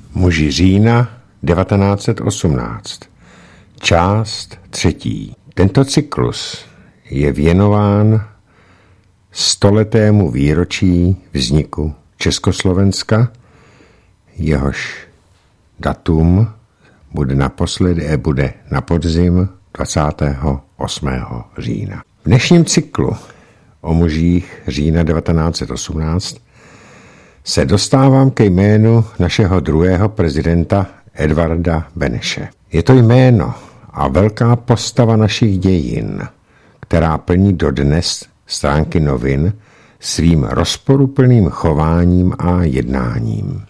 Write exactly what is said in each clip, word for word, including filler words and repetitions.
Muži října devatenáct set osmnáct. Část třetí. Tento cyklus je věnován stoletému výročí vzniku Československa, jehož datum bude naposledy, bude na podzim dvacátého osmého října. V dnešním cyklu o mužích října devatenáct set osmnáct se dostávám ke jménu našeho druhého prezidenta Edvarda Beneše. Je to jméno a velká postava našich dějin, která plní dodnes stránky novin svým rozporuplným chováním a jednáním.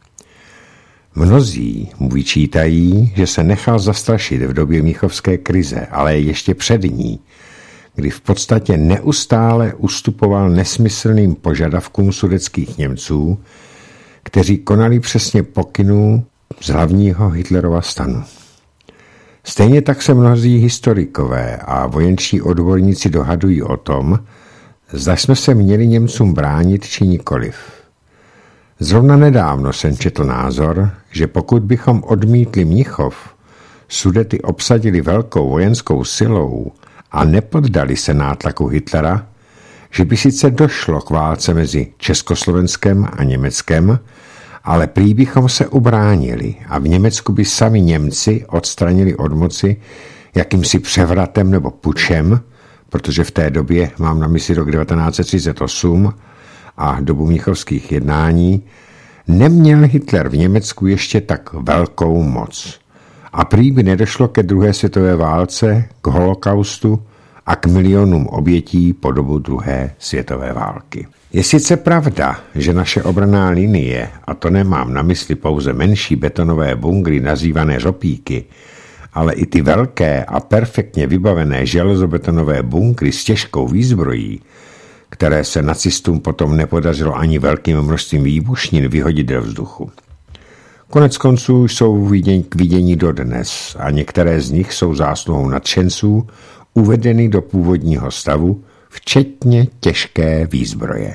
Mnozí mu vyčítají, že se nechal zastrašit v době mnichovské krize, ale ještě před ní, kdy v podstatě neustále ustupoval nesmyslným požadavkům sudetských Němců, kteří konali přesně pokynů z hlavního Hitlerova stanu. Stejně tak se mnozí historikové a vojenští odborníci dohadují o tom, zda jsme se měli Němcům bránit či nikoliv. Zrovna nedávno jsem četl názor, že pokud bychom odmítli Mnichov, Sudety obsadili velkou vojenskou silou a nepoddali se nátlaku Hitlera, že by sice došlo k válce mezi Československem a Německem, ale prý bychom se ubránili a v Německu by sami Němci odstranili od moci jakýmsi převratem nebo pučem, protože v té době, mám na mysli rok devatenáct set třicet osm a dobu mnichovských jednání, neměl Hitler v Německu ještě tak velkou moc. A prý by nedošlo ke druhé světové válce, k holokaustu a k milionům obětí po dobu druhé světové války. Je sice pravda, že naše obranná linie, a to nemám na mysli pouze menší betonové bunkry nazývané řopíky, ale i ty velké a perfektně vybavené železobetonové bunkry s těžkou výzbrojí, které se nacistům potom nepodařilo ani velkým množstvím výbušnin vyhodit do vzduchu. Konec konců jsou k vidění dodnes a některé z nich jsou zásluhou nadšenců uvedeny do původního stavu, včetně těžké výzbroje.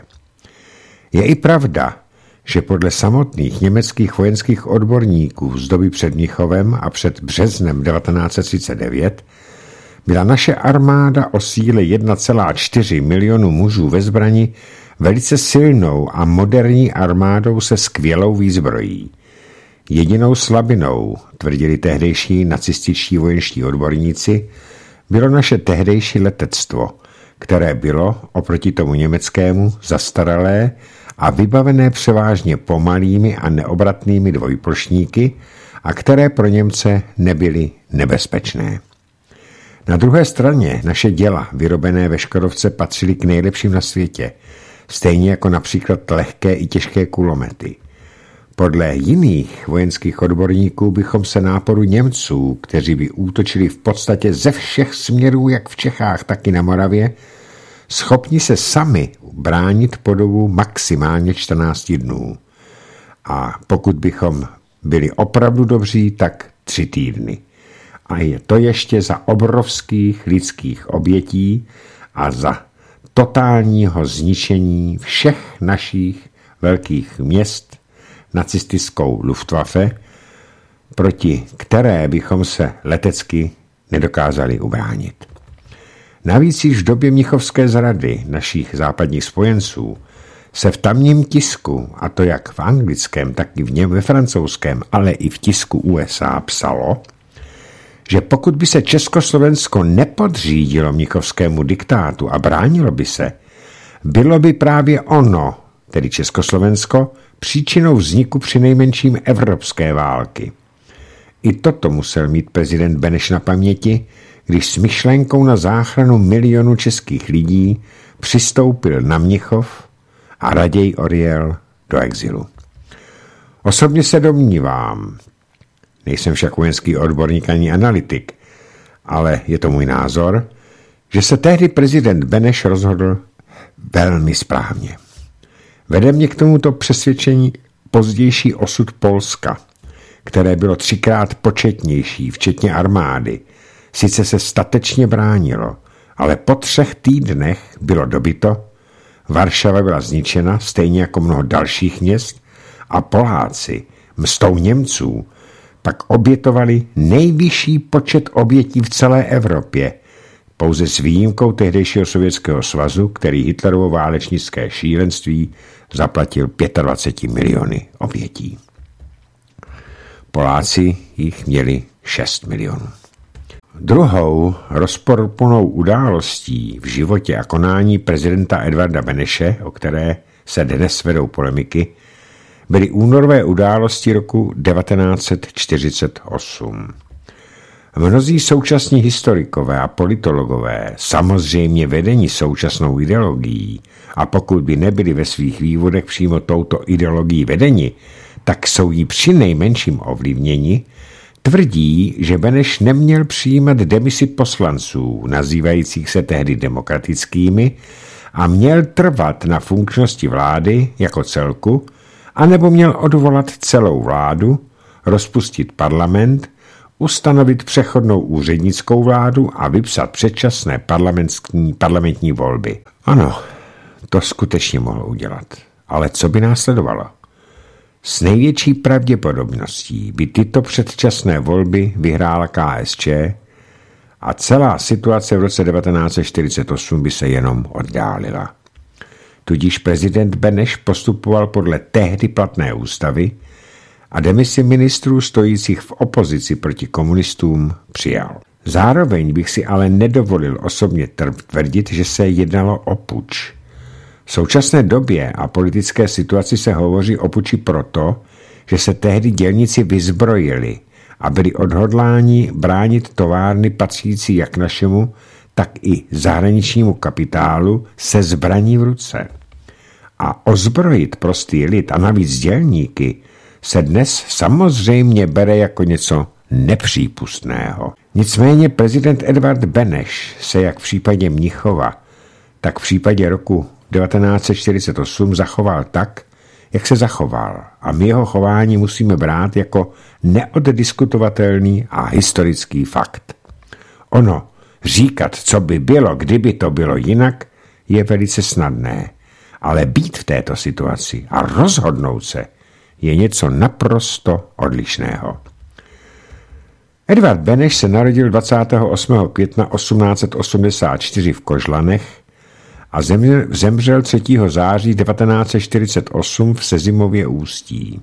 Je i pravda, že podle samotných německých vojenských odborníků z doby před Mnichovem a před březnem devatenáct set třicet devět byla naše armáda o síle jedna celá čtyři milionu mužů ve zbrani velice silnou a moderní armádou se skvělou výzbrojí. Jedinou slabinou, tvrdili tehdejší nacističtí vojenští odborníci, bylo naše tehdejší letectvo, které bylo oproti tomu německému zastaralé a vybavené převážně pomalými a neobratnými dvojplošníky a které pro Němce nebyly nebezpečné. Na druhé straně naše děla vyrobené ve Škodovce patřily k nejlepším na světě, stejně jako například lehké i těžké kulomety. Podle jiných vojenských odborníků bychom se náporu Němců, kteří by útočili v podstatě ze všech směrů, jak v Čechách, tak i na Moravě, schopni se sami bránit po dobu maximálně čtrnáct dnů. A pokud bychom byli opravdu dobří, tak tři týdny. A je to ještě za obrovských lidských obětí a za totálního zničení všech našich velkých měst nacistickou Luftwaffe, proti které bychom se letecky nedokázali ubránit. Navíc již v době mnichovské zrady našich západních spojenců se v tamním tisku, a to jak v anglickém, tak i v něm ve francouzském, ale i v tisku U S A psalo, že pokud by se Československo nepodřídilo mnichovskému diktátu a bránilo by se, bylo by právě ono, tedy Československo, příčinou vzniku přinejmenším evropské války. I toto musel mít prezident Beneš na paměti, když s myšlenkou na záchranu milionu českých lidí přistoupil na Mnichov a raději odjel do exilu. Osobně se domnívám, nejsem však vojenský odborník ani analytik, ale je to můj názor, že se tehdy prezident Beneš rozhodl velmi správně. Vede mě k tomuto přesvědčení pozdější osud Polska, které bylo třikrát početnější, včetně armády. Sice se statečně bránilo, ale po třech týdnech bylo dobyto, Varšava byla zničena, stejně jako mnoho dalších měst, a Poláci mstou Němců pak obětovali nejvyšší počet obětí v celé Evropě, pouze s výjimkou tehdejšího Sovětského svazu, který Hitlerovo válečnické šílenství zaplatil dvacet pět miliony obětí. Poláci jich měli šest milionů. Druhou rozporuplnou událostí v životě a konání prezidenta Edvarda Beneše, o které se dnes vedou polemiky, byly únorové události roku devatenáct set čtyřicet osm. Mnozí současní historikové a politologové, samozřejmě vedení současnou ideologií, a pokud by nebyli ve svých vývodech přímo touto ideologií vedeni, tak jsou jí při nejmenším ovlivněni, tvrdí, že Beneš neměl přijímat demisi poslanců, nazývajících se tehdy demokratickými, a měl trvat na funkčnosti vlády jako celku, anebo měl odvolat celou vládu, rozpustit parlament, ustanovit přechodnou úřednickou vládu a vypsat předčasné parlamentní, parlamentní volby. Ano, to skutečně mohl udělat. Ale co by následovalo? S největší pravděpodobností by tyto předčasné volby vyhrála K S Č a celá situace v roce devatenáct set čtyřicet osm by se jenom oddálila. Tudíž prezident Beneš postupoval podle tehdy platné ústavy a demisi ministrů stojících v opozici proti komunistům přijal. Zároveň bych si ale nedovolil osobně tvrdit, že se jednalo o puč. V současné době a politické situaci se hovoří o puči proto, že se tehdy dělníci vyzbrojili a byli odhodláni bránit továrny patřící jak našemu, tak i zahraničnímu kapitálu se zbraní v ruce. A ozbrojit prostý lid a navíc dělníky se dnes samozřejmě bere jako něco nepřípustného. Nicméně prezident Edvard Beneš se jak v případě Mnichova, tak v případě roku devatenáct set čtyřicet osm zachoval tak, jak se zachoval, a my jeho chování musíme brát jako neoddiskutovatelný a historický fakt. Ono, říkat, co by bylo, kdyby to bylo jinak, je velice snadné, ale být v této situaci a rozhodnout se je něco naprosto odlišného. Edvard Beneš se narodil dvacátého osmého května osmnáct set osmdesát čtyři v Kožlanech a zemřel třetího září devatenáct set čtyřicet osm v Sezimově Ústí.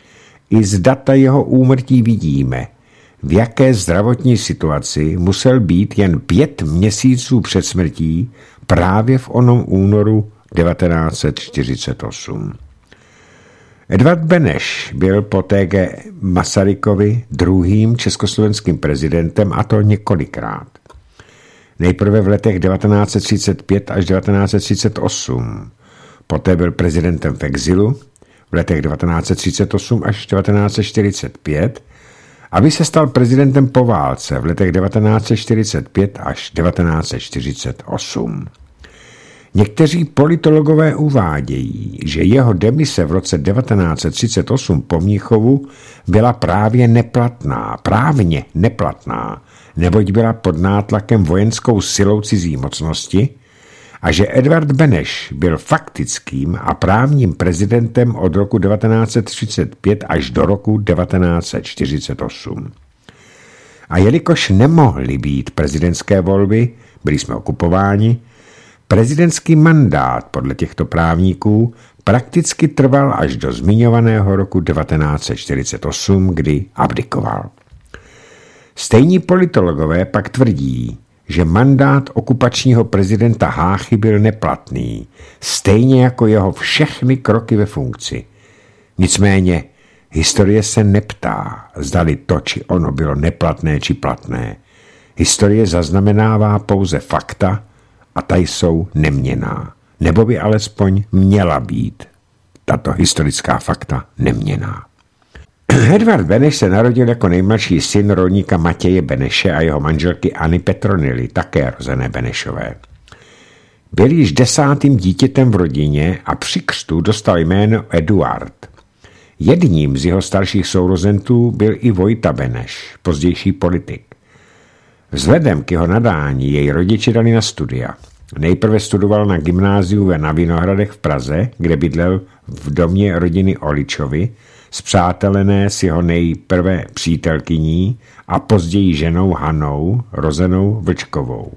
I z data jeho úmrtí vidíme, v jaké zdravotní situaci musel být jen pět měsíců před smrtí právě v onom únoru devatenáct set čtyřicet osm. Edvard Beneš byl po T G Masarykovi druhým československým prezidentem, a to několikrát. Nejprve v letech devatenáct set třicet pět až devatenáct set třicet osm. Poté byl prezidentem v exilu v letech devatenáct set třicet osm až devatenáct set čtyřicet pět, aby se stal prezidentem po válce v letech devatenáct set čtyřicet pět až devatenáct set čtyřicet osm. Někteří politologové uvádějí, že jeho demise v roce devatenáct set třicet osm po Mnichovu byla právě neplatná, právně neplatná, neboť byla pod nátlakem vojenskou silou cizí mocnosti, a že Edvard Beneš byl faktickým a právním prezidentem od roku devatenáct set třicet pět až do roku devatenáct set čtyřicet osm. A jelikož nemohly být prezidentské volby, byli jsme okupováni, prezidentský mandát podle těchto právníků prakticky trval až do zmiňovaného roku devatenáct set čtyřicet osm, kdy abdikoval. Stejní politologové pak tvrdí, že mandát okupačního prezidenta Háchy byl neplatný, stejně jako jeho všechny kroky ve funkci. Nicméně historie se neptá, zdali to či ono bylo neplatné či platné. Historie zaznamenává pouze fakta a ta jsou neměnná, nebo by alespoň měla být tato historická fakta neměnná. Edvard Beneš se narodil jako nejmladší syn rolníka Matěje Beneše a jeho manželky Anny Petronily, také rozené Benešové. Byl již desátým dítětem v rodině a při křtu dostal jméno Eduard. Jedním z jeho starších sourozentů byl i Vojta Beneš, pozdější politik. Vzhledem k jeho nadání jej rodiče dali na studia. Nejprve studoval na gymnáziu na Vinohradech v Praze, kde bydlel v domě rodiny Oličovi, spřátelené s jeho nejprve přítelkyní a později ženou Hanou, rozenou Vlčkovou.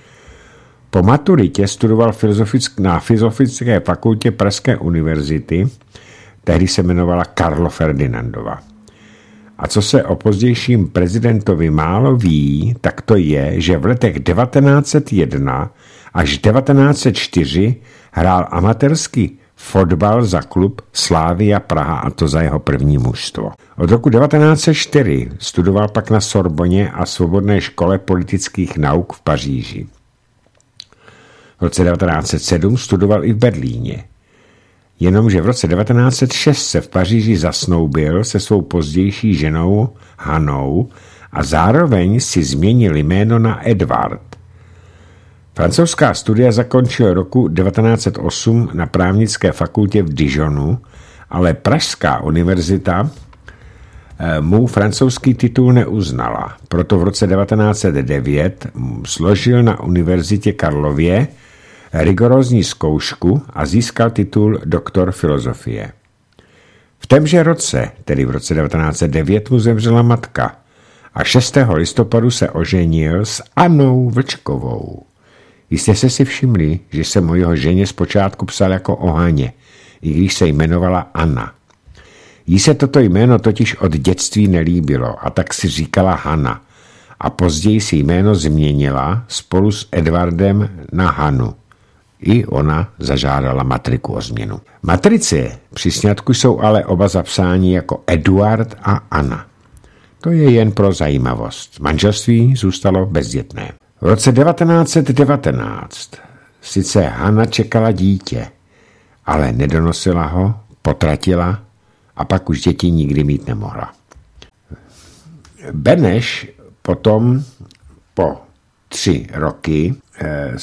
Po maturitě studoval na Filozofické fakultě Pražské univerzity, tehdy se jmenovala Karlo Ferdinandova. A co se o pozdějším prezidentovi málo ví, tak to je, že v letech devatenáct set jedna až devatenáct set čtyři hrál amatérský fotbal za klub Slavia Praha, a to za jeho první mužstvo. Od roku devatenáct set čtyři studoval pak na Sorboně a Svobodné škole politických nauk v Paříži. V roce devatenáct set sedm studoval i v Berlíně. Jenomže v roce devatenáct set šest se v Paříži zasnoubil se svou pozdější ženou Hanou a zároveň si změnil jméno na Edward. Francouzská studia zakončil roku devatenáct set osm na právnické fakultě v Dijonu, ale Pražská univerzita mu francouzský titul neuznala. Proto v roce devatenáct set devět složil na univerzitě Karlově rigorózní zkoušku a získal titul doktor filozofie. V témže roce, tedy v roce devatenáct set devět, mu zemřela matka a šestého listopadu se oženil s Annou Vlčkovou. Jistě jste si všimli, že jsem o jeho ženě zpočátku psal jako o Haně, i když se jmenovala Anna. Jí se toto jméno totiž od dětství nelíbilo a tak si říkala Hana a později si jméno změnila spolu s Edwardem na Hanu. I ona zažádala matriku o změnu. Matrice při sňatku jsou ale oba zapsáni jako Eduard a Anna. To je jen pro zajímavost. Manželství zůstalo bezdětné. V roce devatenáct set devatenáct sice Hana čekala dítě, ale nedonosila ho, potratila a pak už děti nikdy mít nemohla. Beneš potom po tři roky eh,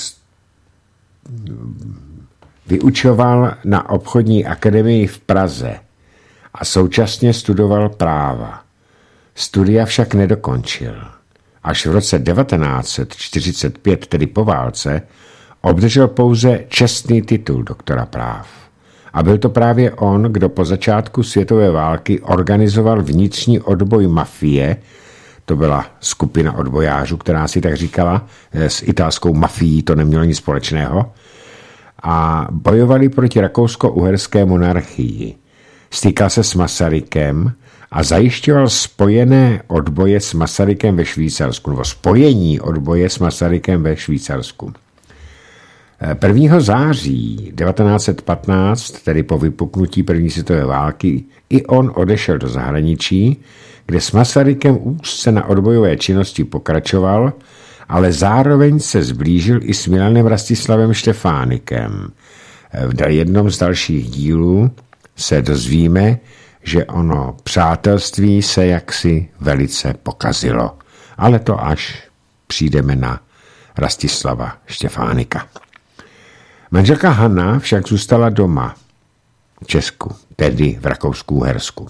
vyučoval na obchodní akademii v Praze a současně studoval práva. Studia však nedokončil. Až v roce devatenáct set čtyřicet pět, tedy po válce, obdržel pouze čestný titul doktora práv. A byl to právě on, kdo po začátku světové války organizoval vnitřní odboj mafie, to byla skupina odbojářů, která si tak říkala, s italskou mafií to nemělo nic společného, a bojovali proti rakousko-uherské monarchii. Stýkal se s Masarykem a zajišťoval spojené odboje s Masarykem ve Švýcarsku, nebo spojení odboje s Masarykem ve Švýcarsku. prvního září devatenáct set patnáct, tedy po vypuknutí první světové války, i on odešel do zahraničí, kde s Masarykem úzce na odbojové činnosti pokračoval, ale zároveň se zblížil i s Milanem Rastislavem Štefánikem. V jednom z dalších dílů se dozvíme, že ono přátelství se jaksi velice pokazilo. Ale to až přijdeme na Rastislava Štefánika. Manželka Hana však zůstala doma v Česku, tedy v Rakousku-Uhersku.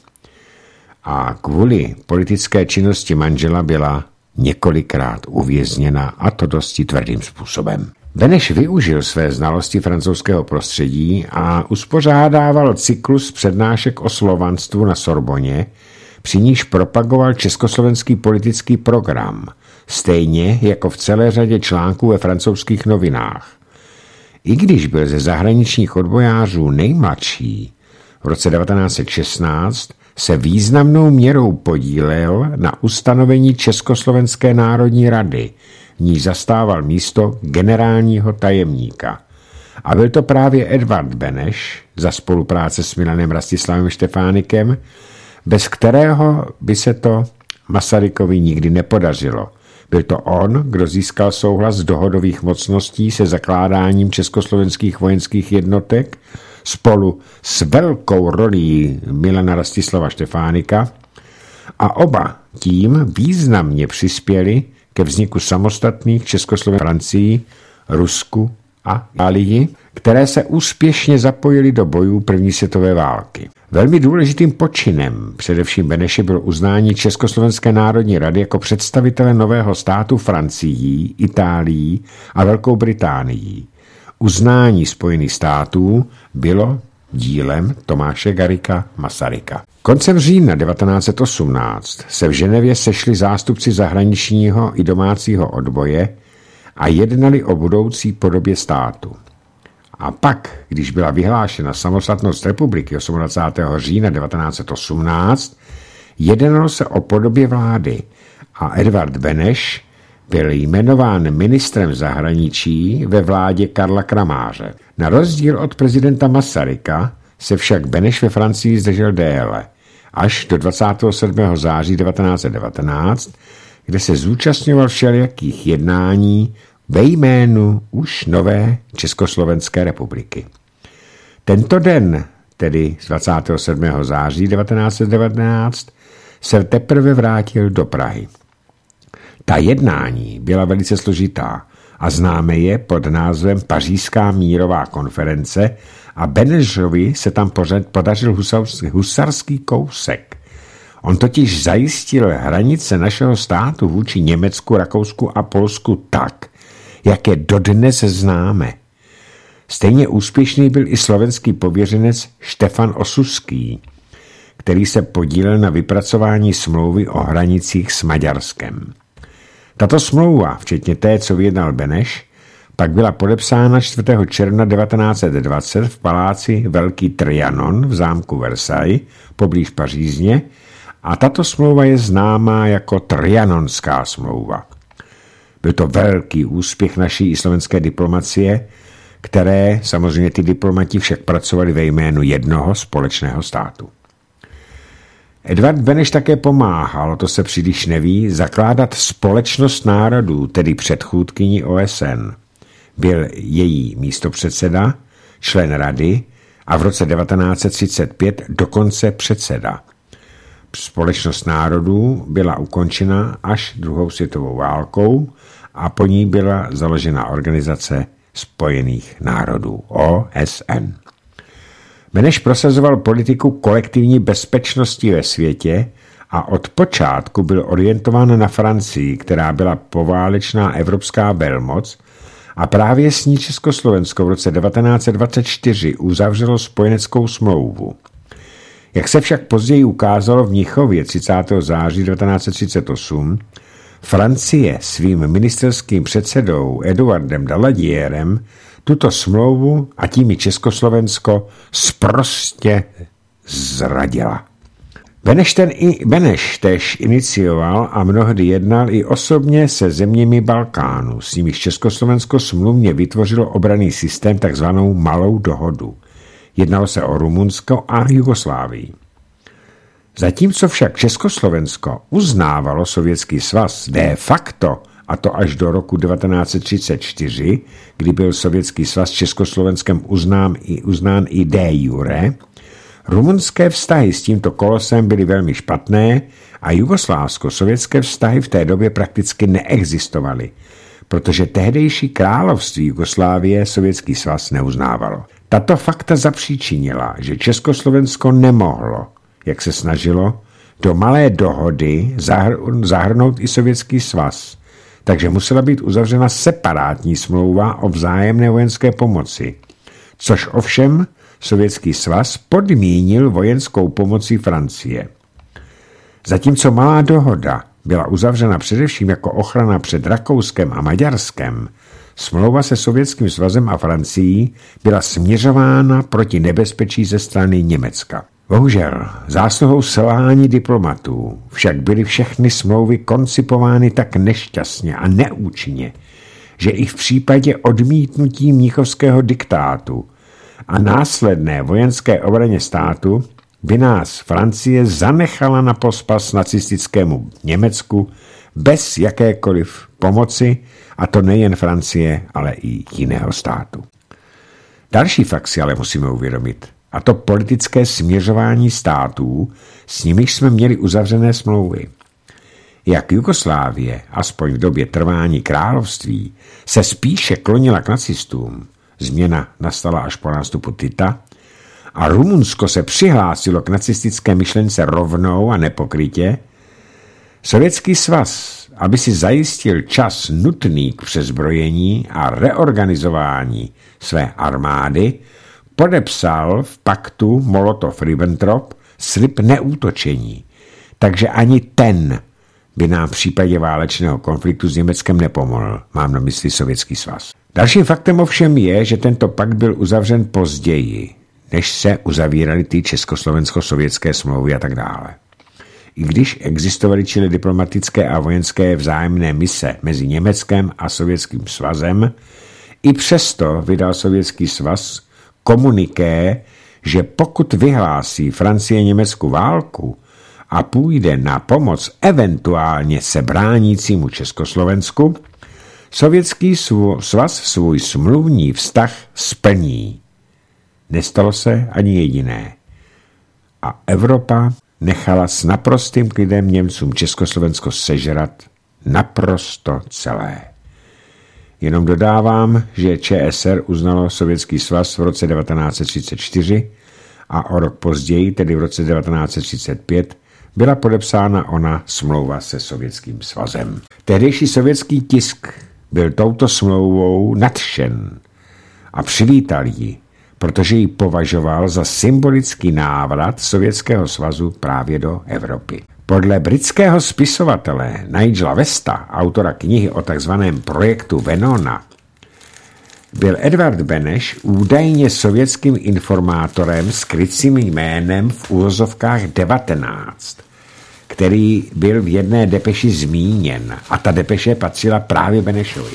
A kvůli politické činnosti manžela byla několikrát uvězněna, a to dosti tvrdým způsobem. Beneš využil své znalosti francouzského prostředí a uspořádával cyklus přednášek o slovanstvu na Sorboně, při níž propagoval československý politický program, stejně jako v celé řadě článků ve francouzských novinách. I když byl ze zahraničních odbojářů nejmladší, v roce devatenáct set šestnáct se významnou měrou podílel na ustanovení Československé národní rady, v níž zastával místo generálního tajemníka. A byl to právě Edvard Beneš za spolupráce s Milanem Rastislavem Štefánikem, bez kterého by se to Masarykovi nikdy nepodařilo. Byl to on, kdo získal souhlas dohodových mocností se zakládáním československých vojenských jednotek spolu s velkou rolí Milana Rastislava Štefánika, a oba tím významně přispěli ke vzniku samostatných Československých Francii, Rusku a Itálii, které se úspěšně zapojily do bojů první světové války. Velmi důležitým počinem především Beneše bylo uznání Československé národní rady jako představitele nového státu Francií, Itálií a Velkou Británií. Uznání Spojených států bylo dílem Tomáše Garrigua Masaryka. Koncem října devatenáct set osmnáct se v Ženevě sešli zástupci zahraničního i domácího odboje a jednali o budoucí podobě státu. A pak, když byla vyhlášena samostatnost republiky dvacátého osmého října devatenáct set osmnáct, jednalo se o podobě vlády a Edvard Beneš byl jmenován ministrem zahraničí ve vládě Karla Kramáře. Na rozdíl od prezidenta Masaryka se však Beneš ve Francii zdržel déle, až do dvacátého sedmého září devatenáct set devatenáct, kde se zúčastňoval všelijakých jednání ve jménu už nové Československé republiky. Tento den, tedy z dvacátého sedmého září devatenáct set devatenáct, se teprve vrátil do Prahy. Ta jednání byla velice složitá a známe je pod názvem Pařížská mírová konference a Benešovi se tam podařil husarský kousek. On totiž zajistil hranice našeho státu vůči Německu, Rakousku a Polsku tak, jak je dodnes známe. Stejně úspěšný byl i slovenský pověřenec Štefan Osuský, který se podílel na vypracování smlouvy o hranicích s Maďarskem. Tato smlouva, včetně té, co vyjednal Beneš, pak byla podepsána čtvrtého června devatenáct set dvacet v paláci Velký Trianon v zámku Versailles poblíž Pařízně a tato smlouva je známá jako Trianonská smlouva. Byl to velký úspěch naší i slovenské diplomacie, které samozřejmě ty diplomati však pracovali ve jménu jednoho společného státu. Edvard Beneš také pomáhal, to se příliš neví, zakládat Společnost národů, tedy předchůdkyni O S N. Byl její místopředseda, člen rady a v roce devatenáct set třicet pět dokonce předseda. Společnost národů byla ukončena až druhou světovou válkou a po ní byla založena Organizace spojených národů, O S N. Beneš prosazoval politiku kolektivní bezpečnosti ve světě a od počátku byl orientován na Francii, která byla poválečná evropská velmoc a právě s ní Československo v roce devatenáct set dvacet čtyři uzavřelo spojeneckou smlouvu. Jak se však později ukázalo v Mnichově třicátého září devatenáct set třicet osm, Francie svým ministerským předsedou Eduardem Daladierem tuto smlouvu a tím i Československo sprostě zradila. Beneš, ten i, Beneš též inicioval a mnohdy jednal i osobně se zeměmi Balkánu, s nimiž Československo smluvně vytvořilo obranný systém, takzvanou Malou dohodu. Jednalo se o Rumunsko a Jugoslávii. Zatímco však Československo uznávalo Sovětský svaz de facto, a to až do roku devatenáct set třicet čtyři, kdy byl Sovětský svaz Československem uznán i, uznán i de jure, rumunské vztahy s tímto kolosem byly velmi špatné a jugoslávsko-sovětské vztahy v té době prakticky neexistovaly, protože tehdejší království Jugoslávie Sovětský svaz neuznávalo. Tato fakta zapříčinila, že Československo nemohlo, jak se snažilo, do Malé dohody zahr- zahrnout i Sovětský svaz, takže musela být uzavřena separátní smlouva o vzájemné vojenské pomoci, což ovšem Sovětský svaz podmínil vojenskou pomocí Francie. Zatímco Malá dohoda byla uzavřena především jako ochrana před Rakouskem a Maďarskem, smlouva se Sovětským svazem a Francií byla směřována proti nebezpečí ze strany Německa. Bohužel, zásluhou selhání diplomatů však byly všechny smlouvy koncipovány tak nešťastně a neúčinně, že i v případě odmítnutí mnichovského diktátu a následné vojenské obraně státu by nás Francie zanechala na pospas nacistickému Německu bez jakékoliv pomoci, a to nejen Francie, ale i jiného státu. Další fakt si ale musíme uvědomit, a to politické směřování států, s nimiž jsme měli uzavřené smlouvy. Jak Jugoslávie, aspoň v době trvání království, se spíše klonila k nacistům, změna nastala až po nástupu Tita, a Rumunsko se přihlásilo k nacistické myšlence rovnou a nepokrytě, Sovětský svaz, aby si zajistil čas nutný k přezbrojení a reorganizování své armády, podepsal v paktu Molotov-Ribbentrop slib neútočení, takže ani ten by nám v případě válečného konfliktu s Německem nepomohl, mám na mysli Sovětský svaz. Dalším faktem ovšem je, že tento pakt byl uzavřen později, než se uzavíraly ty československo-sovětské smlouvy a tak dále. I když existovaly čili diplomatické a vojenské vzájemné mise mezi Německem a Sovětským svazem, i přesto vydal Sovětský svaz komuniké, že pokud vyhlásí Francie Německu válku a půjde na pomoc eventuálně se bránícímu Československu, Sovětský svaz svůj smluvní vztah splní. Nestalo se ani jediné. A Evropa nechala s naprostým klidem Němcům Československo sežrat naprosto celé. Jenom dodávám, že ČSR uznalo Sovětský svaz v roce devatenáct set třicet čtyři a o rok později, tedy v roce devatenáct set třicet pět, byla podepsána ona smlouva se Sovětským svazem. Tehdejší sovětský tisk byl touto smlouvou nadšen a přivítal ji, protože ji považoval za symbolický návrat Sovětského svazu právě do Evropy. Podle britského spisovatele Nigela Westa, autora knihy o takzvaném projektu Venona, byl Edvard Beneš údajně sovětským informátorem s krycím jménem v úvozovkách devatenáct, který byl v jedné depeši zmíněn a ta depeše patřila právě Benešovi.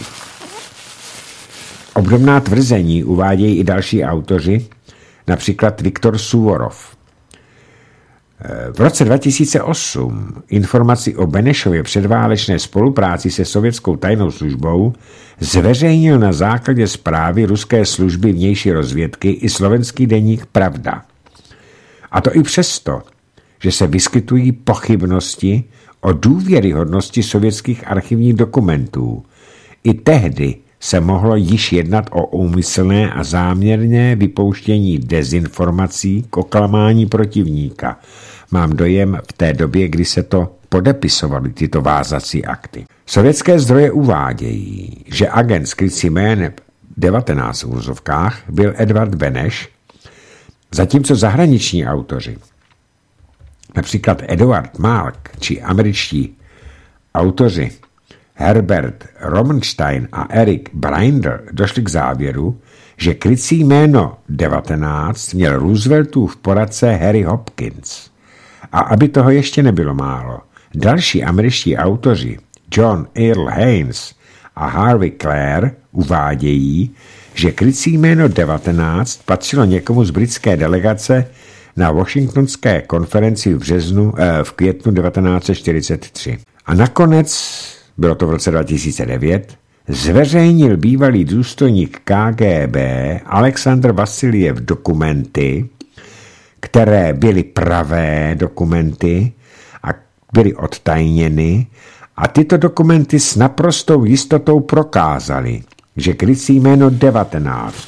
Obdobná tvrzení uvádějí i další autoři, například Viktor Suvorov. V roce dva tisíce osm informaci o Benešově předválečné spolupráci se sovětskou tajnou službou zveřejnil na základě zprávy ruské služby vnější rozvědky i slovenský deník Pravda. A to i přesto, že se vyskytují pochybnosti o důvěryhodnosti sovětských archivních dokumentů. I tehdy se mohlo již jednat o úmyslné a záměrné vypouštění dezinformací k oklamání protivníka. Mám dojem v té době, kdy se to podepisovaly tyto vázací akty. Sovětské zdroje uvádějí, že agent s krycím jménem devatenáct v úzovkách byl Edvard Beneš, zatímco zahraniční autoři, například Eduard Mark či američtí autoři Herbert Romenstein a Eric Brinder došli k závěru, že krycí jméno devatenáct měl Rooseveltův poradce Harry Hopkins. A aby toho ještě nebylo málo, další američtí autoři John Earl Haynes a Harvey Clare uvádějí, že krycí jméno devatenáct patřilo někomu z britské delegace na Washingtonské konferenci v březnu, eh, v květnu devatenáct set čtyřicet tři. A nakonec, bylo to v roce dva tisíce devět, zveřejnil bývalý důstojník K G B Alexandr Vasiljev dokumenty, které byly pravé dokumenty a byly odtajněny, a tyto dokumenty s naprostou jistotou prokázaly, že krycí jméno devatenáct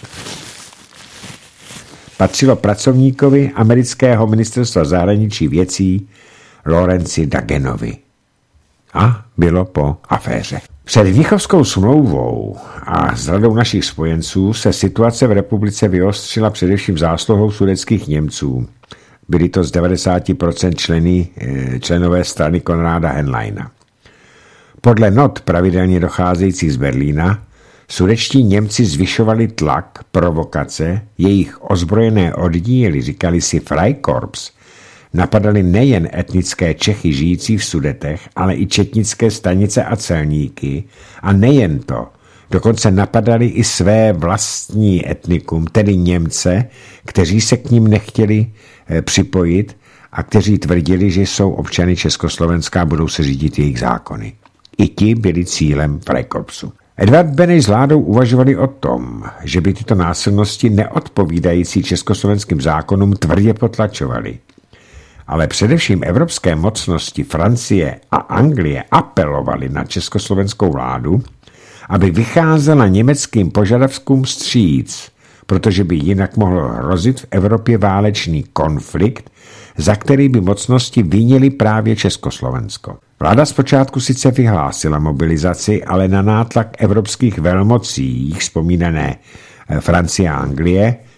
patřilo pracovníkovi amerického ministerstva zahraničí věcí Lawrenci Dagenovi. A bylo po aféře. Před Mnichovskou smlouvou a s radou našich spojenců se situace v republice vyostřila především zásluhou sudetských Němců. Byli to z devadesát procent členy, členové strany Konráda Henleina. Podle not pravidelně docházejících z Berlína sudetští Němci zvyšovali tlak, provokace, jejich ozbrojené oddíly, říkali si Freikorps, napadali nejen etnické Čechy žijící v Sudetech, ale i četnické stanice a celníky. A nejen to, dokonce napadali i své vlastní etnikum, tedy Němce, kteří se k ním nechtěli e, připojit a kteří tvrdili, že jsou občany Československa a budou se řídit jejich zákony. I ti byli cílem Freikorpsu. Edvard Beneš s vládou uvažovali o tom, že by tyto násilnosti neodpovídající československým zákonům tvrdě potlačovali. Ale především evropské mocnosti Francie a Anglie apelovaly na československou vládu, aby vycházela německým požadavkům vstříc, protože by jinak mohl hrozit v Evropě válečný konflikt, za který by mocnosti vinily právě Československo. Vláda zpočátku sice vyhlásila mobilizaci, ale na nátlak evropských velmocí, jich vzpomínané Francie a Anglie,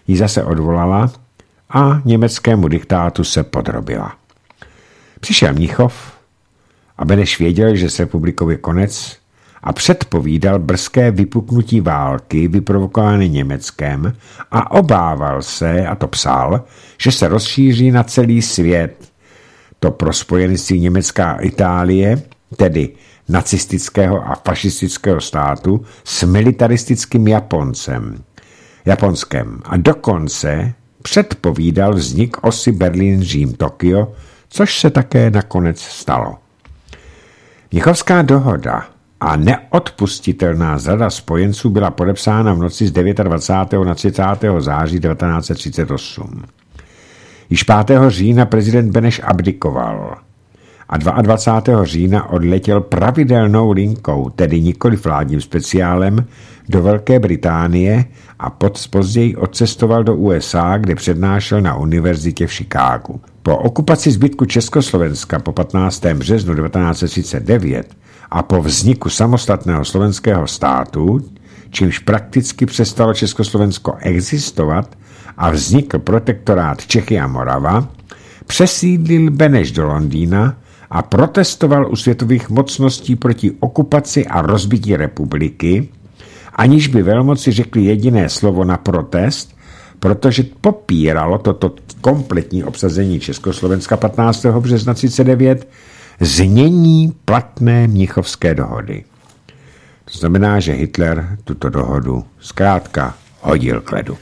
ji zase odvolala a německému diktátu se podrobila. Přišel Mnichov a Beneš věděl, že s republikou je konec a předpovídal brzké vypuknutí války vyprovokované Německem a obával se, a to psal, že se rozšíří na celý svět. To pro spojenectví Německá a Itálie, tedy nacistického a fašistického státu, s militaristickým Japoncem, Japonskem a dokonce předpovídal vznik osy Berlín-Řím-Tokio, což se také nakonec stalo. Mnichovská dohoda a neodpustitelná zrada spojenců byla podepsána v noci z dvacátého devátého na třicátého září devatenáct set třicet osm. Již pátého října prezident Beneš abdikoval a dvacátého druhého října odletěl pravidelnou linkou, tedy nikoli vládním speciálem, do Velké Británie a později odcestoval do U S A, kde přednášel na univerzitě v Chicagu. Po okupaci zbytku Československa po patnáctého březnu devatenáct set třicet devět a po vzniku samostatného slovenského státu, čímž prakticky přestalo Československo existovat a vznikl protektorát Čechy a Morava, přesídlil Beneš do Londýna a protestoval u světových mocností proti okupaci a rozbití republiky, aniž by velmoci řekli jediné slovo na protest, protože popíralo toto kompletní obsazení Československa patnáctého března třicet devět znění platné Mnichovské dohody. To znamená, že Hitler tuto dohodu zkrátka hodil k ledu.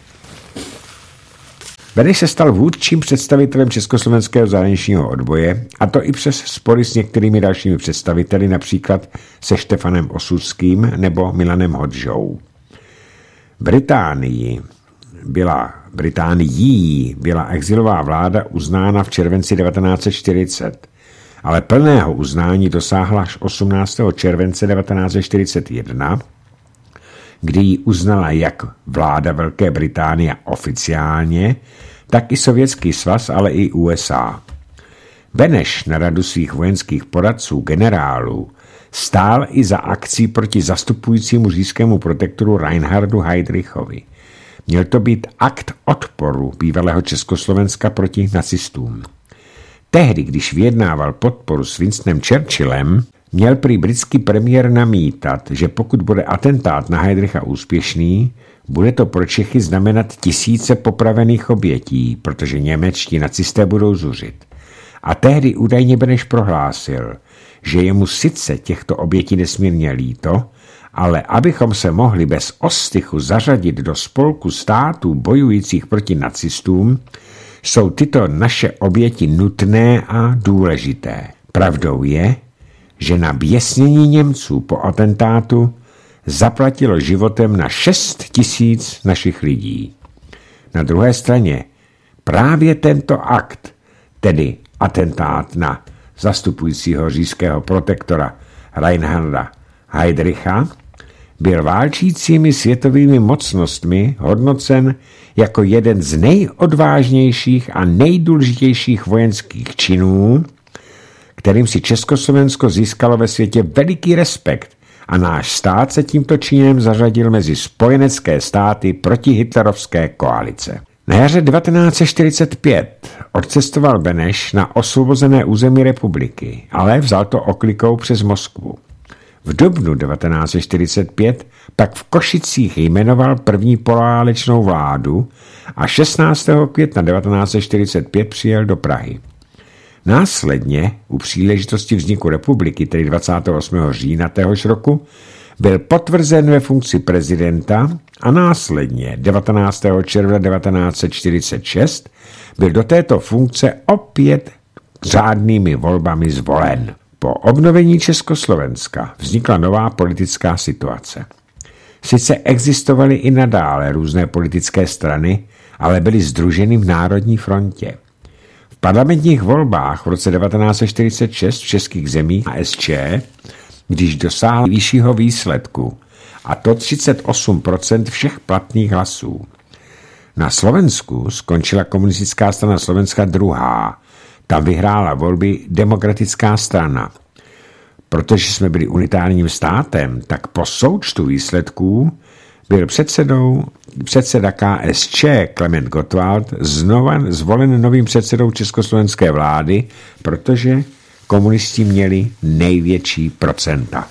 Beneš se stal vůdčím představitelem československého zahraničního odboje, a to i přes spory s některými dalšími představiteli, například se Štefanem Osuským nebo Milanem Hodžou. Británii byla, Británií byla exilová vláda uznána v červenci devatenáct set čtyřicet, ale plného uznání dosáhla až osmnáctého července devatenáct set čtyřicet jedna, kdy ji uznala jak vláda Velké Británie oficiálně, tak i Sovětský svaz, ale i U S A. Beneš na radu svých vojenských poradců generálů stál i za akcí proti zastupujícímu říšskému protektoru Reinhardu Heydrichovi. Měl to být akt odporu bývalého Československa proti nacistům. Tehdy, když vyjednával podporu s Winstonem Churchillem, měl prý britský premiér namítat, že pokud bude atentát na Heydricha úspěšný, bude to pro Čechy znamenat tisíce popravených obětí, protože němečtí nacisté budou zuřit. A tehdy údajně Beneš prohlásil, že je mu sice těchto obětí nesmírně líto, ale abychom se mohli bez ostychu zařadit do spolku států bojujících proti nacistům, jsou tyto naše oběti nutné a důležité. Pravdou je, že na běsnění Němců po atentátu zaplatilo životem na šest tisíc našich lidí. Na druhé straně právě tento akt, tedy atentát na zastupujícího říšského protektora Reinharda Heydricha, byl válčícími světovými mocnostmi hodnocen jako jeden z nejodvážnějších a nejdůležitějších vojenských činů, kterým si Československo získalo ve světě veliký respekt, a náš stát se tímto činem zařadil mezi spojenecké státy proti hitlerovské koalice. Na jaře devatenáct set čtyřicet pět odcestoval Beneš na osvobozené území republiky, ale vzal to oklikou přes Moskvu. V dubnu devatenáct set čtyřicet pět pak v Košicích jmenoval první poválečnou vládu a šestnáctého května devatenáct set čtyřicet pět přijel do Prahy. Následně u příležitosti vzniku republiky, tedy dvacátého osmého října téhož roku, byl potvrzen ve funkci prezidenta a následně devatenáctého června devatenáct set čtyřicet šest byl do této funkce opět řádnými volbami zvolen. Po obnovení Československa vznikla nová politická situace. Sice existovaly i nadále různé politické strany, ale byly sdruženy v Národní frontě. V parlamentních volbách v roce devatenáct set čtyřicet šest v českých zemích A S Č, když dosáhl vyššího výsledku, a to třicet osm procent všech platných hlasů. Na Slovensku skončila komunistická strana Slovenska druhá. Tam vyhrála volby Demokratická strana. Protože jsme byli unitárním státem, tak po součtu výsledků byl předsedou, předseda K S Č Klement Gottwald znova zvolen novým předsedou československé vlády, protože komunisti měli největší procenta.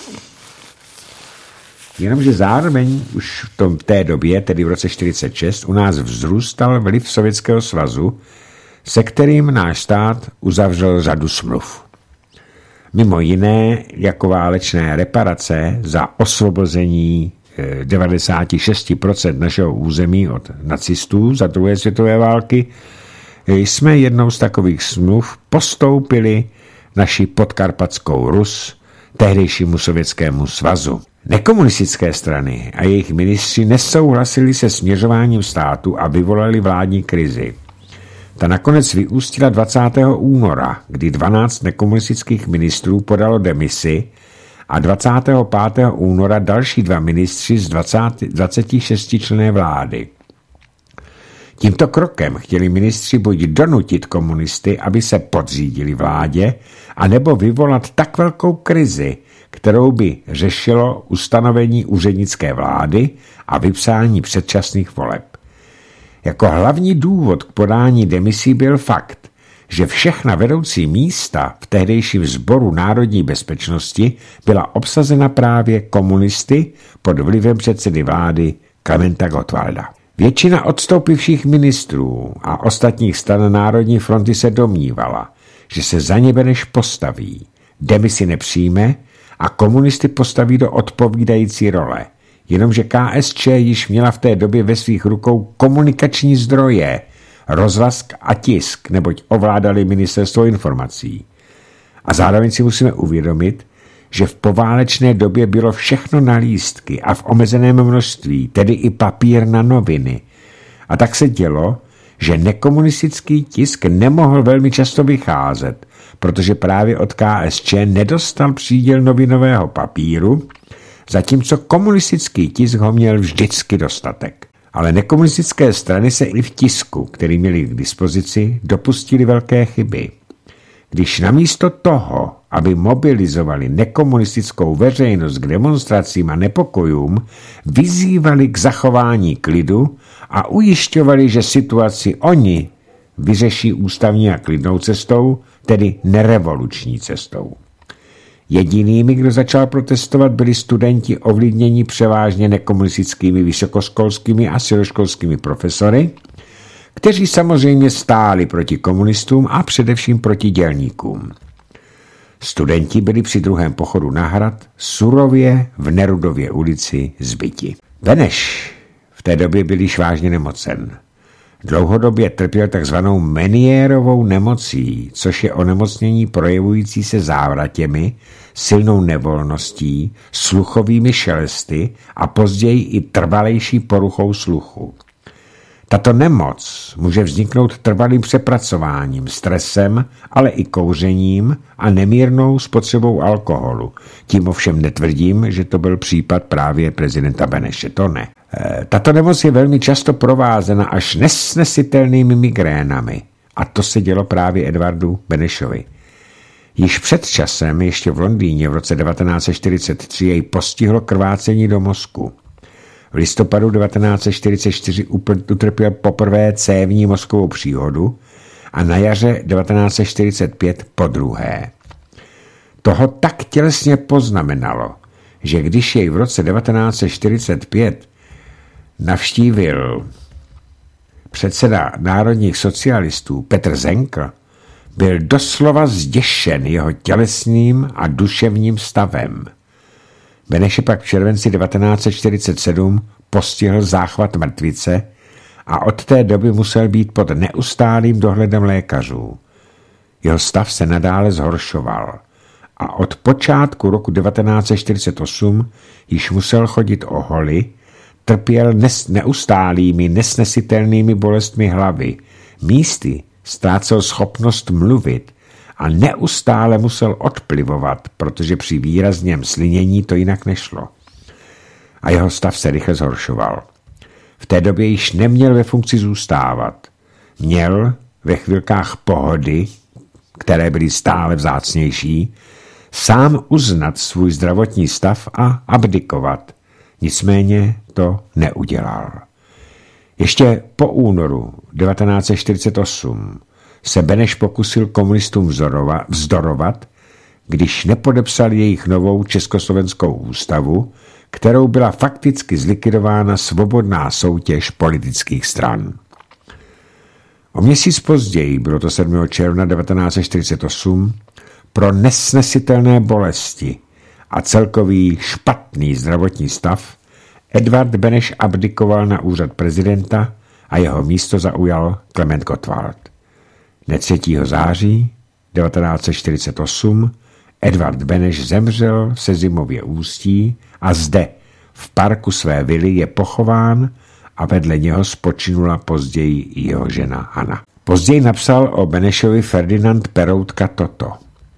Jenomže zároveň už v tom, té době, tedy v roce čtyřicet šest, u nás vzrůstal vliv Sovětského svazu, se kterým náš stát uzavřel řadu smluv. Mimo jiné jako válečné reparace za osvobození devadesát šest procent našeho území od nacistů za druhé světové války, jsme jednou z takových smluv postoupili naši podkarpatskou Rus tehdejšímu Sovětskému svazu. Nekomunistické strany a jejich ministři nesouhlasili se směřováním státu a vyvolali vládní krizi. Ta nakonec vyústila dvacátého února, kdy dvanáct nekomunistických ministrů podalo demisi a dvacátého pátého února další dva ministři z dvacetišestičlenné vlády. Tímto krokem chtěli ministři buď donutit komunisty, aby se podřídili vládě, anebo vyvolat tak velkou krizi, kterou by řešilo ustanovení úřednické vlády a vypsání předčasných voleb. Jako hlavní důvod k podání demisí byl fakt, že všechna vedoucí místa v tehdejším sboru národní bezpečnosti byla obsazena právě komunisty pod vlivem předsedy vlády Klementa Gottwalda. Většina odstoupivších ministrů a ostatních stran Národní fronty se domnívala, že se za ně Beneš postaví, demisi nepřijme a komunisty postaví do odpovídající role. Jenomže K S Č již měla v té době ve svých rukou komunikační zdroje, rozhlas a tisk, neboť ovládali ministerstvo informací. A zároveň si musíme uvědomit, že v poválečné době bylo všechno na lístky a v omezeném množství, tedy i papír na noviny. A tak se dělo, že nekomunistický tisk nemohl velmi často vycházet, protože právě od K S Č nedostal příděl novinového papíru, zatímco komunistický tisk ho měl vždycky dostatek. Ale nekomunistické strany se i v tisku, který měli k dispozici, dopustili velké chyby. Když namísto toho, aby mobilizovali nekomunistickou veřejnost k demonstracím a nepokojům, vyzývali k zachování klidu a ujišťovali, že situaci oni vyřeší ústavní a klidnou cestou, tedy nerevoluční cestou. Jedinými, kdo začal protestovat, byli studenti ovlivnění převážně nekomunistickými vysokoškolskými a středoškolskými profesory, kteří samozřejmě stáli proti komunistům a především proti dělníkům. Studenti byli při druhém pochodu na hrad surově v Nerudově ulici zbyti. Beneš v té době byl již vážně nemocen. Dlouhodobě trpěl takzvanou Menierovou nemocí, což je onemocnění projevující se závratěmi, silnou nevolností, sluchovými šelesty a později i trvalejší poruchou sluchu. Tato nemoc může vzniknout trvalým přepracováním, stresem, ale i kouřením a nemírnou spotřebou alkoholu. Tím ovšem netvrdím, že to byl případ právě prezidenta Beneše, to ne. Tato nemoc je velmi často provázena až nesnesitelnými migrénami a to se dělo právě Edvardu Benešovi. Již před časem, ještě v Londýně v roce devatenáct set čtyřicet tři, jej postihlo krvácení do mozku. V listopadu devatenáct set čtyřicet čtyři utrpěl poprvé cévní mozkovou příhodu a na jaře devatenáct set čtyřicet pět podruhé. Toho tak tělesně poznamenalo, že když jej v roce devatenáct set čtyřicet pět navštívil předseda národních socialistů Petr Zenkl, byl doslova zděšen jeho tělesným a duševním stavem. Beneše pak v červenci devatenáct set čtyřicet sedm postihl záchvat mrtvice a od té doby musel být pod neustálým dohledem lékařů. Jeho stav se nadále zhoršoval a od počátku roku devatenáct set čtyřicet osm již musel chodit oholi, trpěl nes- neustálými, nesnesitelnými bolestmi hlavy, místy ztrácel schopnost mluvit a neustále musel odplivovat, protože při výrazném slinění to jinak nešlo. A jeho stav se rychle zhoršoval. V té době již neměl ve funkci zůstávat. Měl ve chvilkách pohody, které byly stále vzácnější, sám uznat svůj zdravotní stav a abdikovat. Nicméně to neudělal. Ještě po únoru devatenáct set čtyřicet osm se Beneš pokusil komunistům vzdorovat, když nepodepsal jejich novou československou ústavu, kterou byla fakticky zlikvidována svobodná soutěž politických stran. O měsíc později, bylo to sedmého června devatenáct set čtyřicet osm, pro nesnesitelné bolesti a celkový špatný zdravotní stav Edvard Beneš abdikoval na úřad prezidenta a jeho místo zaujal Klement Gottwald. Dne třetího září devatenáct set čtyřicet osm Edvard Beneš zemřel v Sezimově Ústí a zde v parku své vily je pochován a vedle něho spočinula později i jeho žena Hana. Později napsal o Benešovi Ferdinand Peroutka toto.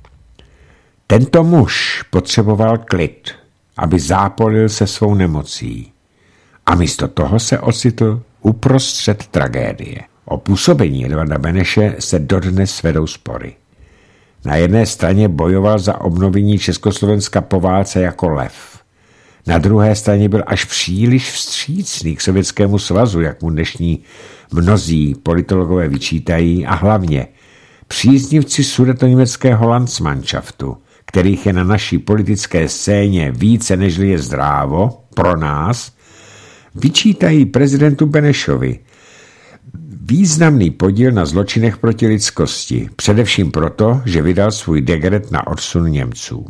Tento muž potřeboval klid, aby zápolil se svou nemocí a místo toho se ocitl uprostřed tragédie. O působení Edvarda Beneše se dodnes vedou spory. Na jedné straně bojoval za obnovení Československa po válce jako lev. Na druhé straně byl až příliš vstřícný k Sovětskému svazu, jak mu dnešní mnozí politologové vyčítají, a hlavně příznivci sudetoněmeckého Landsmannschaftu, kterých je na naší politické scéně více nežli je zdrávo, pro nás, vyčítají prezidentu Benešovi významný podíl na zločinech proti lidskosti, především proto, že vydal svůj dekret na odsun Němců.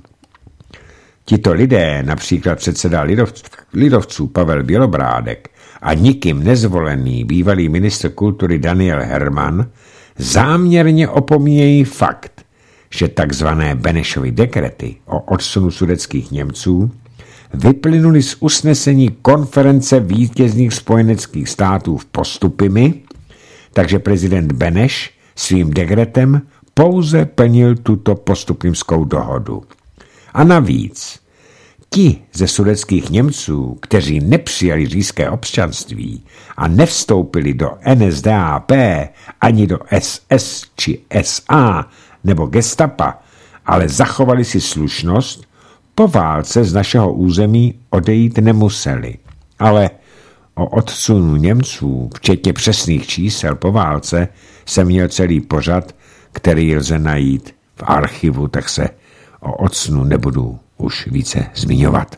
Tito lidé, například předseda lidovců, lidovců Pavel Bělobrádek a nikým nezvolený bývalý ministr kultury Daniel Herman, záměrně opomíjejí fakt, že takzvané Benešovy dekrety o odsunu sudetských Němců vyplynuly z usnesení konference vítězných spojeneckých států v Postupimi, takže prezident Beneš svým dekretem pouze plnil tuto postupimskou dohodu. A navíc, ti ze sudetských Němců, kteří nepřijali říšské občanství a nevstoupili do N S D A P ani do S S či S A nebo gestapa, ale zachovali si slušnost, po válce z našeho území odejít nemuseli. Ale o odsunu Němců, včetně přesných čísel po válce, jsem měl celý pořad, který lze najít v archivu, tak se o odsunu nebudu už více zmiňovat.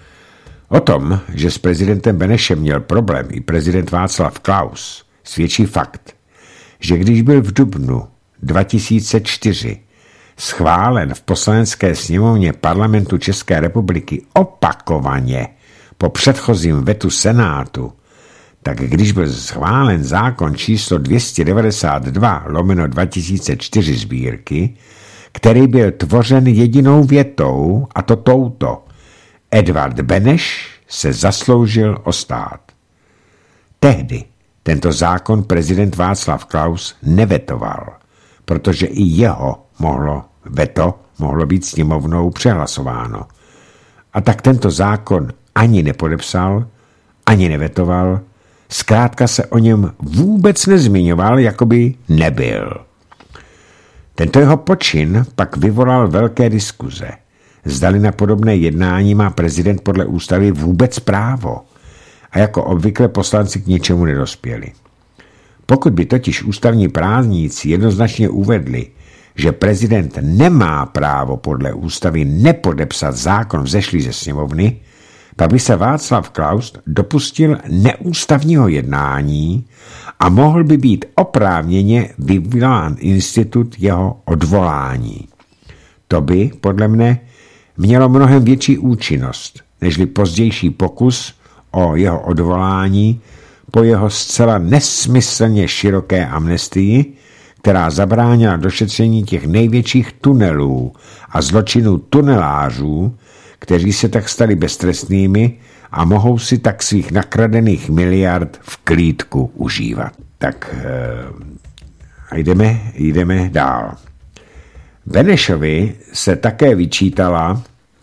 O tom, že s prezidentem Benešem měl problém i prezident Václav Klaus, svědčí fakt, že když byl v dubnu dva tisíce čtyři schválen v Poslanecké sněmovně parlamentu České republiky opakovaně po předchozím vetu Senátu, tak když byl schválen zákon číslo dvě stě devadesát dva lomeno dva tisíce čtyři sbírky, který byl tvořen jedinou větou, a to touto: Edvard Beneš se zasloužil o stát. Tehdy tento zákon prezident Václav Klaus nevetoval, protože i jeho mohlo veto mohlo být sněmovnou přehlasováno. A tak tento zákon ani nepodepsal, ani nevetoval, zkrátka se o něm vůbec nezmiňoval, jako by nebyl. Tento jeho počin pak vyvolal velké diskuze. Zdali na podobné jednání má prezident podle ústavy vůbec právo, a jako obvykle poslanci k ničemu nedospěli. Pokud by totiž ústavní právníci jednoznačně uvedli, že prezident nemá právo podle ústavy nepodepsat zákon vzešlý ze sněmovny, pak by se Václav Klaus dopustil neústavního jednání a mohl by být oprávněně vyvolán institut jeho odvolání. To by, podle mne, mělo mnohem větší účinnost, nežli pozdější pokus o jeho odvolání po jeho zcela nesmyslně široké amnestii, která zabránila došetření těch největších tunelů a zločinů tunelářů, kteří se tak stali beztrestnými a mohou si tak svých nakradených miliard v klídku užívat. Tak e, jdeme, jdeme dál. Benešovi se také vyčítala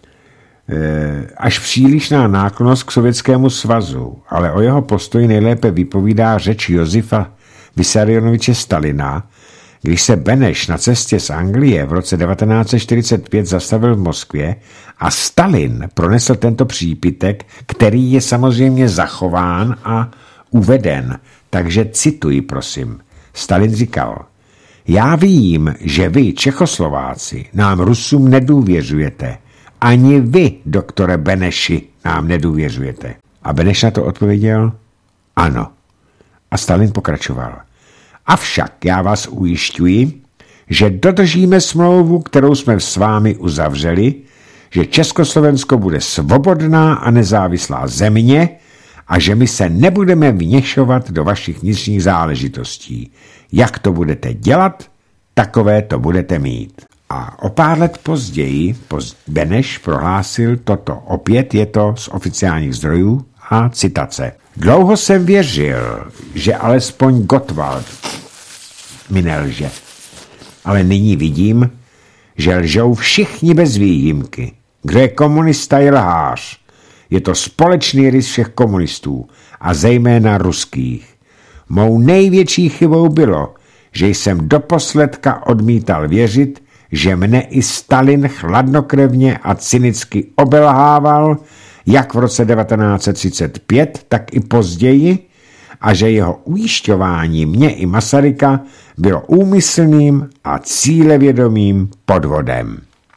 e, až přílišná náklonnost k Sovětskému svazu, ale o jeho postoji nejlépe vypovídá řeč Josefa Vysarionoviče Stalina, když se Beneš na cestě z Anglie v roce devatenáct set čtyřicet pět zastavil v Moskvě a Stalin pronesl tento přípitek, který je samozřejmě zachován a uveden. Takže cituji, prosím. Stalin říkal: já vím, že vy, Čechoslováci, nám Rusům nedůvěřujete. Ani vy, doktore Beneši, nám nedůvěřujete. A Beneš na to odpověděl: ano. A Stalin pokračoval: avšak já vás ujišťuji, že dodržíme smlouvu, kterou jsme s vámi uzavřeli, že Československo bude svobodná a nezávislá země a že my se nebudeme vměšovat do vašich vnitřních záležitostí. Jak to budete dělat, takové to budete mít. A o pár let později Beneš prohlásil toto. Opět je to z oficiálních zdrojů a citace. Dlouho jsem věřil, že alespoň Gottwald mi nelže. Ale nyní vidím, že lžou všichni bez výjimky. Kdo je komunista, je lhář. Je to společný rys všech komunistů a zejména ruských. Mou největší chybou bylo, že jsem doposledka odmítal věřit, že mne i Stalin chladnokrevně a cynicky obelhával, jak v roce devatenáct set třicet pět, tak i později, a že jeho ujišťování mě i Masaryka bylo úmyslným a cílevědomým podvodem.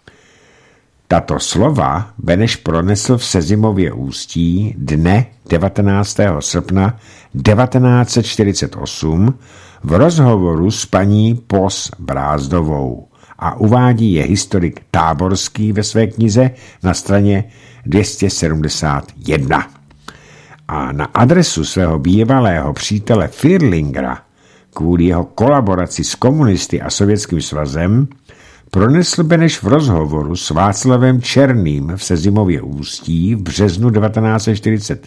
Tato slova Beneš pronesl v Sezimově Ústí dne devatenáctého srpna devatenáct set čtyřicet osm v rozhovoru s paní Pos Brázdovou a uvádí je historik Táborský ve své knize na straně dvě stě sedmdesát jedna. A na adresu svého bývalého přítele Firlingera kvůli jeho kolaboraci s komunisty a Sovětským svazem pronesl Beneš v rozhovoru s Václavem Černým v Sezimově Ústí v březnu devatenáct set čtyřicet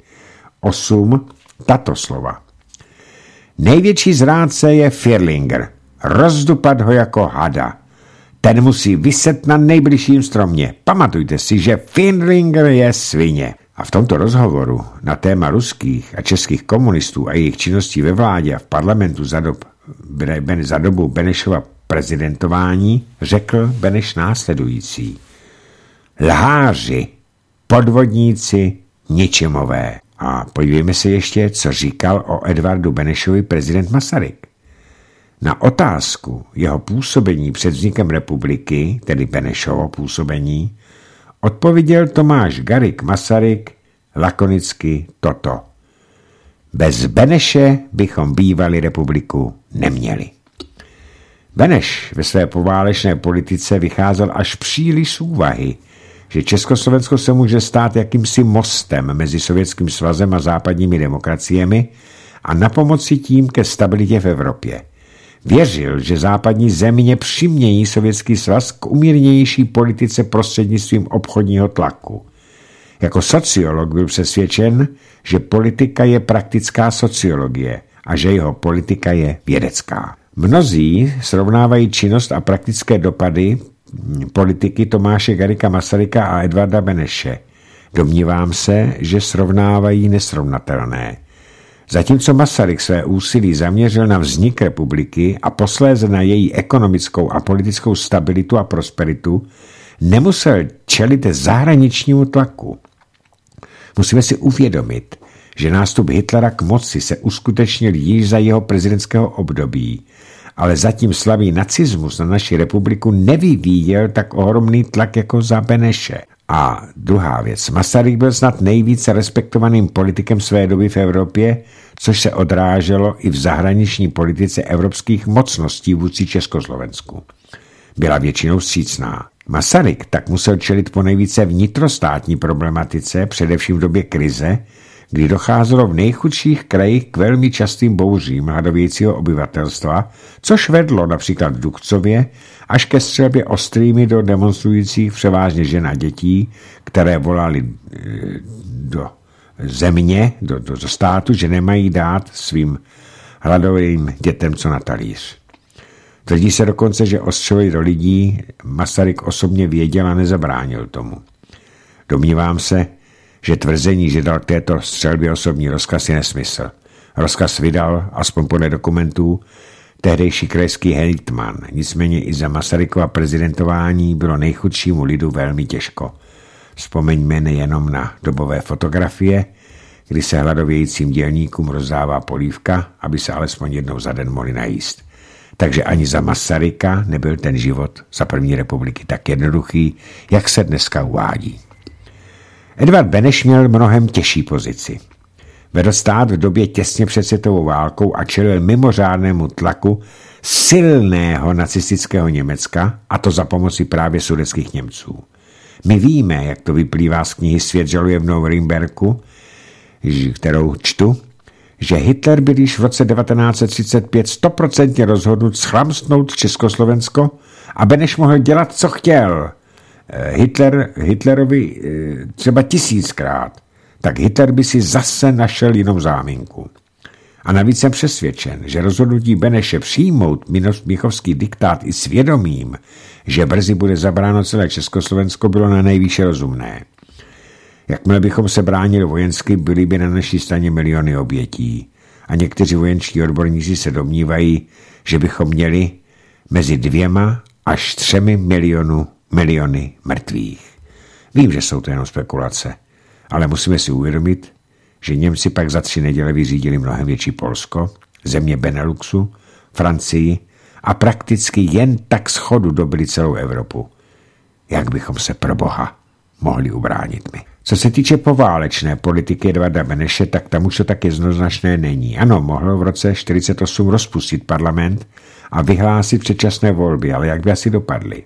osm tato slova. Největší zrádce je Firlinger. Rozdupat ho jako hada. Ten musí viset na nejbližším stromě. Pamatujte si, že Firlinger je svině. A v tomto rozhovoru na téma ruských a českých komunistů a jejich činností ve vládě a v parlamentu za, dob, za dobu Benešova prezidentování řekl Beneš následující. Lháři, podvodníci, ničemové. A podívejme se ještě, co říkal o Edvardu Benešovi prezident Masaryk. Na otázku jeho působení před vznikem republiky, tedy Benešovo působení, odpověděl Tomáš Garrigue Masaryk lakonicky toto. Bez Beneše bychom bývali republiku neměli. Beneš ve své poválečné politice vycházel až příliš z úvahy, že Československo se může stát jakýmsi mostem mezi Sovětským svazem a západními demokraciemi a napomoci tím ke stabilitě v Evropě. Věřil, že západní země přimějí Sovětský svaz k umírnější politice prostřednictvím obchodního tlaku. Jako sociolog byl přesvědčen, že politika je praktická sociologie a že jeho politika je vědecká. Mnozí srovnávají činnost a praktické dopady politiky Tomáše Garrigua Masaryka a Edvarda Beneše. Domnívám se, že srovnávají nesrovnatelné. Zatímco Masaryk své úsilí zaměřil na vznik republiky a posléze na její ekonomickou a politickou stabilitu a prosperitu, nemusel čelit zahraničnímu tlaku. Musíme si uvědomit, že nástup Hitlera k moci se uskutečnil již za jeho prezidentského období, ale zatím slabý nacismus na naši republiku nevyvíjel tak ohromný tlak jako za Beneše. A druhá věc, Masaryk byl snad nejvíce respektovaným politikem své doby v Evropě, což se odráželo i v zahraniční politice evropských mocností vůči Československu. Byla většinou vstřícná. Masaryk tak musel čelit po nejvíce vnitrostátní problematice, především v době krize, kdy docházelo v nejchudších krajích k velmi častým bouřím hladovějícího obyvatelstva, což vedlo například v Duchcově až ke střelbě ostrými do demonstrujících převážně žen a dětí, které volali do země, do, do, do státu, že nemají dát svým hladovým dětem co na talíř. Tvrdí se dokonce, že ostřelili do lidí, Masaryk osobně věděl a nezabránil tomu. Domnívám se, že tvrzení, že dal k této střelbě osobní rozkaz, je nesmysl. Rozkaz vydal, aspoň podle dokumentů, tehdejší krajský hejtman. Nicméně i za Masarykova prezidentování bylo nejchudšímu lidu velmi těžko. Vzpomeňme nejenom na dobové fotografie, kdy se hladovějícím dělníkům rozdává polívka, aby se alespoň jednou za den mohli najíst. Takže ani za Masaryka nebyl ten život za první republiky tak jednoduchý, jak se dneska uvádí. Edvard Beneš měl mnohem těžší pozici. Vedl stát v době těsně před světovou válkou a čelil mimořádnému tlaku silného nacistického Německa, a to za pomoci právě sudetských Němců. My víme, jak to vyplývá z knihy Svět žaluje v Norimberku, kterou čtu, že Hitler byl již v roce devatenáct set třicet pět stoprocentně rozhodnut schramstnout Československo a Beneš mohl dělat, co chtěl. Hitler, Hitlerovi třeba tisíckrát, tak Hitler by si zase našel jinou záminku. A navíc jsem přesvědčen, že rozhodnutí Beneše přijmout mnichovský diktát i svědomím, že brzy bude zabráno celé Československo, bylo na nejvýše rozumné. Jakmile bychom se bránili vojensky, byly by na naší straně miliony obětí. A někteří vojenští odborníci se domnívají, že bychom měli mezi dvěma až třemi milionu, miliony mrtvých. Vím, že jsou to jenom spekulace, ale musíme si uvědomit, že Němci pak za tři neděle vyřídili mnohem větší Polsko, země Beneluxu, Francii a prakticky jen tak schodu dobili celou Evropu. Jak bychom se pro Boha mohli ubránit my? Co se týče poválečné politiky Edvarda Beneše, tak tam už to tak jednoznačné není. Ano, mohl v roce čtyřicet osm rozpustit parlament a vyhlásit předčasné volby, ale jak by asi dopadly?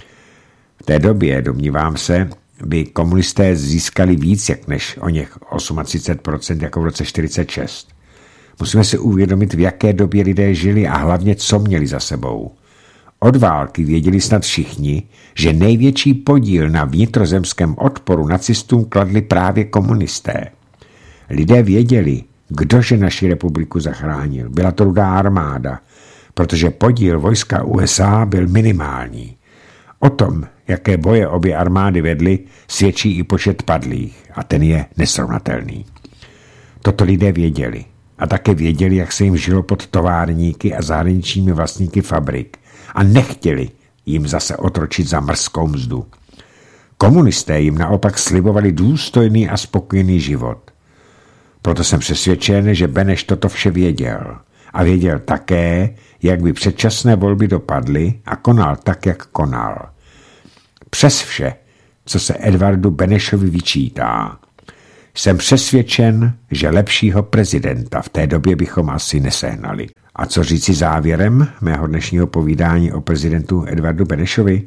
V té době, domnívám se, by komunisté získali víc jak než o něch třicet osm procent jako v roce čtyřicet šest. Musíme si uvědomit, v jaké době lidé žili a hlavně, co měli za sebou. Od války věděli snad všichni, že největší podíl na vnitrozemském odporu nacistům kladli právě komunisté. Lidé věděli, kdože naši republiku zachránil. Byla to Rudá armáda, protože podíl vojska U S A byl minimální. O tom, jaké boje obě armády vedly, svědčí i počet padlých a ten je nesrovnatelný. Toto lidé věděli a také věděli, jak se jim žilo pod továrníky a zahraničními vlastníky fabrik a nechtěli jim zase otročit za mrzkou mzdu. Komunisté jim naopak slibovali důstojný a spokojený život. Proto jsem přesvědčen, že Beneš toto vše věděl a věděl také, jak by předčasné volby dopadly a konal tak, jak konal. Přes vše, co se Edvardu Benešovi vyčítá, jsem přesvědčen, že lepšího prezidenta v té době bychom asi nesehnali. A co říci závěrem mého dnešního povídání o prezidentu Edvardu Benešovi?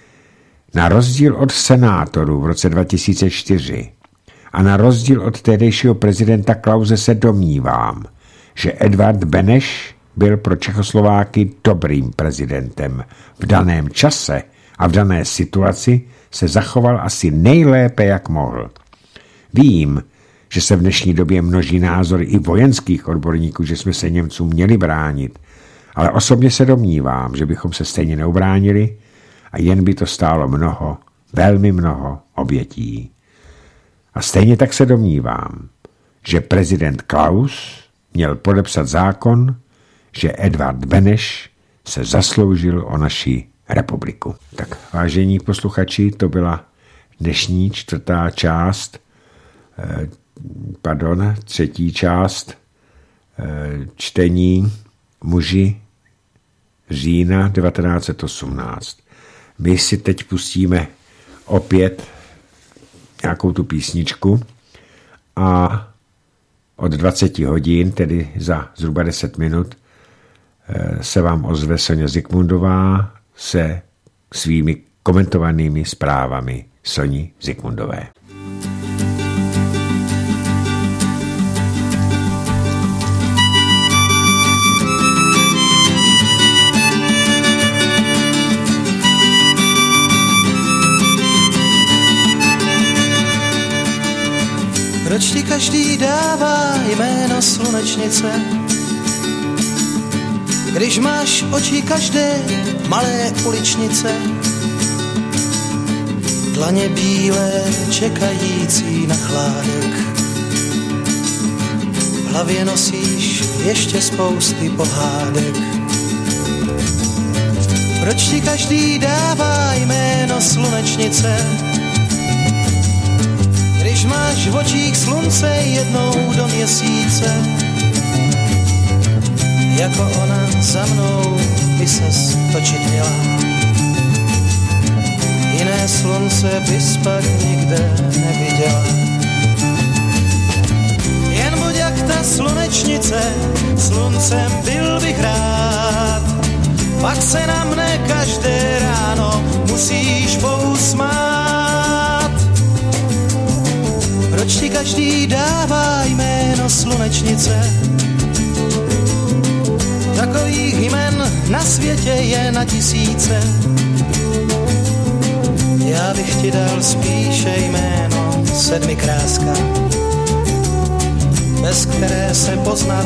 Na rozdíl od senátorů v roce dva tisíce čtyři a na rozdíl od tehdejšího prezidenta Klause se domnívám, že Edvard Beneš byl pro Čechoslováky dobrým prezidentem. V daném čase a v dané situaci se zachoval asi nejlépe, jak mohl. Vím, že se v dnešní době množí názory i vojenských odborníků, že jsme se Němcům měli bránit, ale osobně se domnívám, že bychom se stejně neubránili a jen by to stálo mnoho, velmi mnoho obětí. A stejně tak se domnívám, že prezident Klaus měl podepsat zákon, že Edvard Beneš se zasloužil o naši republiku. Tak, vážení posluchači, to byla dnešní čtvrtá část, eh, pardon, třetí část eh, čtení Muži října devatenáct set osmnáct. My si teď pustíme opět nějakou tu písničku a od dvacet hodin, tedy za zhruba deset minut, se vám ozve Soňa Zikmundová se svými komentovanými zprávami Soni Zikmundové. Proč ti každý dává jméno slunečnice, když máš oči každé malé uličnice, dlaně bílé čekající na chládek, v hlavě nosíš ještě spousty pohádek. Proč ti každý dává jméno slunečnice? Když máš v očích slunce jednou do měsíce, jako ona za mnou by ses točit měla. Jiné slunce bys pak nikde neviděla. Jen buď jak ta slunečnice, sluncem byl bych rád. Pak se na mne každé ráno musíš pousmát. Proč ti každý dává jméno slunečnice? Takových jmen na světě je na tisíce. Já bych ti dal spíše jméno sedmikráska, bez které se poznat